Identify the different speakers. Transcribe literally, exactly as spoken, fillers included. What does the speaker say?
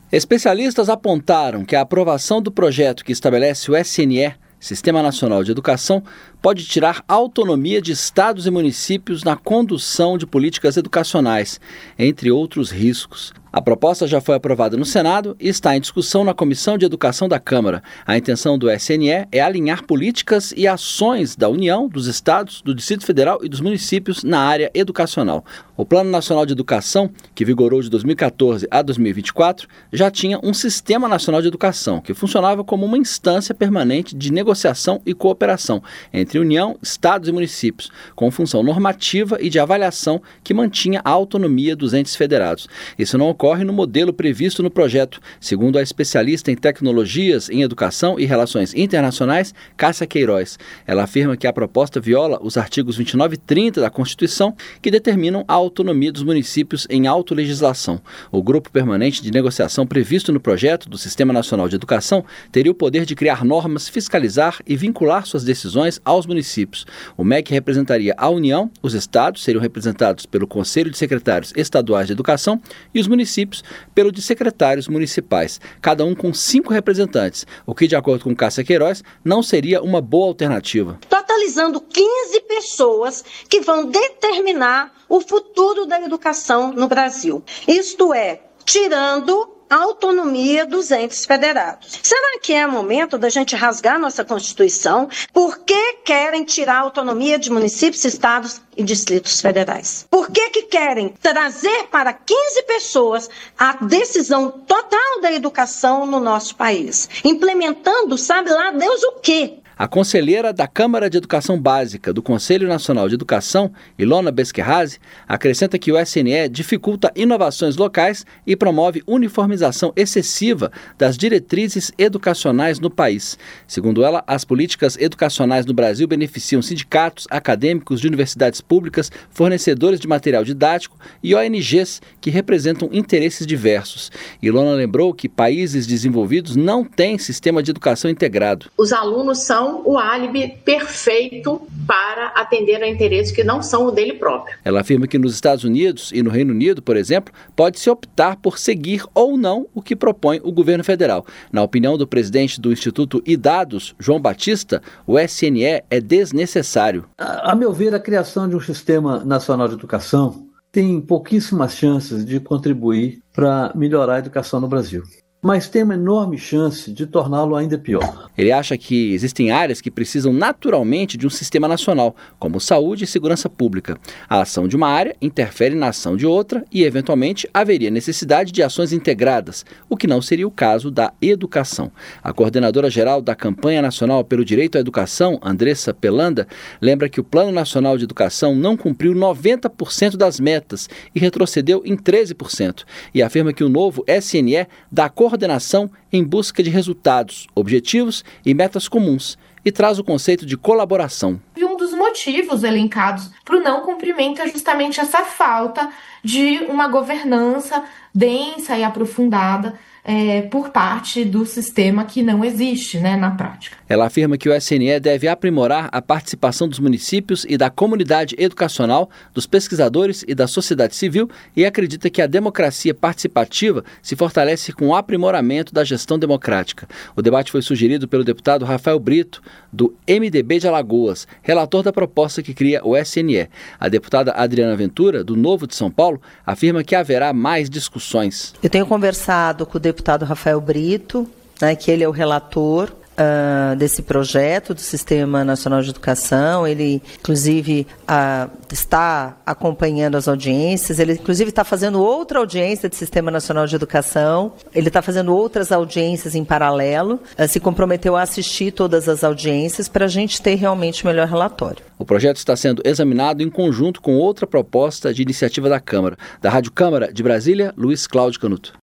Speaker 1: Especialistas apontaram que a aprovação do projeto que estabelece o S N E, Sistema Nacional de Educação, pode tirar autonomia de estados e municípios na condução de políticas educacionais, entre outros riscos. A proposta já foi aprovada no Senado e está em discussão na Comissão de Educação da Câmara. A intenção do S N E é alinhar políticas e ações da União, dos estados, do Distrito Federal e dos municípios na área educacional. O Plano Nacional de Educação, que vigorou de dois mil e catorze a dois mil e vinte e quatro, já tinha um Sistema Nacional de Educação, que funcionava como uma instância permanente de negociação e cooperação entre União, estados e municípios, com função normativa e de avaliação que mantinha a autonomia dos entes federados. Isso não ocorre no modelo previsto no projeto, segundo a especialista em tecnologias em educação e relações internacionais, Cássia Queiroz. Ela afirma que a proposta viola os artigos vinte e nove e trinta da Constituição, que determinam a autonomia dos municípios em autolegislação. O grupo permanente de negociação previsto no projeto do Sistema Nacional de Educação teria o poder de criar normas, fiscalizar e vincular suas decisões aos municípios. O M E C representaria a União, os estados seriam representados pelo Conselho de Secretários Estaduais de Educação e os municípios pelo de secretários municipais, cada um com cinco representantes, o que, de acordo com Cássia Queiroz, não seria uma boa alternativa.
Speaker 2: Totalizando quinze pessoas que vão determinar o futuro da educação no Brasil. Isto é, tirando a autonomia dos entes federados. Será que é momento da gente rasgar nossa Constituição? Por que querem tirar a autonomia de municípios, estados e distritos federais? Por que que querem trazer para quinze pessoas a decisão total da educação no nosso país? Implementando, sabe lá Deus o quê?
Speaker 1: A conselheira da Câmara de Educação Básica do Conselho Nacional de Educação, Ilona Besquerrazi, acrescenta que o S N E dificulta inovações locais e promove uniformização excessiva das diretrizes educacionais no país. Segundo ela, as políticas educacionais no Brasil beneficiam sindicatos, acadêmicos de universidades públicas, fornecedores de material didático e O N Gs que representam interesses diversos. Ilona lembrou que países desenvolvidos não têm sistema de educação integrado.
Speaker 3: Os alunos são o álibi perfeito para atender a interesses que não são o dele próprio.
Speaker 1: Ela afirma que nos Estados Unidos e no Reino Unido, por exemplo, pode-se optar por seguir ou não o que propõe o governo federal. Na opinião do presidente do Instituto iDados, João Batista, o S N E é desnecessário.
Speaker 4: A, a meu ver, a criação de um Sistema Nacional de Educação tem pouquíssimas chances de contribuir para melhorar a educação no Brasil, mas tem uma enorme chance de torná-lo ainda pior.
Speaker 1: Ele acha que existem áreas que precisam naturalmente de um sistema nacional, como saúde e segurança pública. A ação de uma área interfere na ação de outra e, eventualmente, haveria necessidade de ações integradas, o que não seria o caso da educação. A coordenadora-geral da Campanha Nacional pelo Direito à Educação, Andressa Pelanda, lembra que o Plano Nacional de Educação não cumpriu noventa por cento das metas e retrocedeu em treze por cento, e afirma que o novo S N E dá coordenação em busca de resultados, objetivos e metas comuns, e traz o conceito de colaboração.
Speaker 5: E um dos motivos elencados para o não cumprimento é justamente essa falta de uma governança densa e aprofundada É, por parte do sistema que não existe, né, na prática.
Speaker 1: Ela afirma que o S N E deve aprimorar a participação dos municípios e da comunidade educacional, dos pesquisadores e da sociedade civil e acredita que a democracia participativa se fortalece com o aprimoramento da gestão democrática. O debate foi sugerido pelo deputado Rafael Brito, do M D B de Alagoas, relator da proposta que cria o S N E. A deputada Adriana Ventura, do Novo de São Paulo, afirma que haverá mais discussões.
Speaker 6: Eu tenho conversado com o deputado Rafael Brito, né, que ele é o relator uh, desse projeto do Sistema Nacional de Educação. Ele, inclusive, uh, está acompanhando as audiências. Ele, inclusive, está fazendo outra audiência do Sistema Nacional de Educação. Ele está fazendo outras audiências em paralelo. Uh, se comprometeu a assistir todas as audiências para a gente ter realmente o melhor relatório.
Speaker 1: O projeto está sendo examinado em conjunto com outra proposta de iniciativa da Câmara. Da Rádio Câmara de Brasília, Luiz Cláudio Canuto.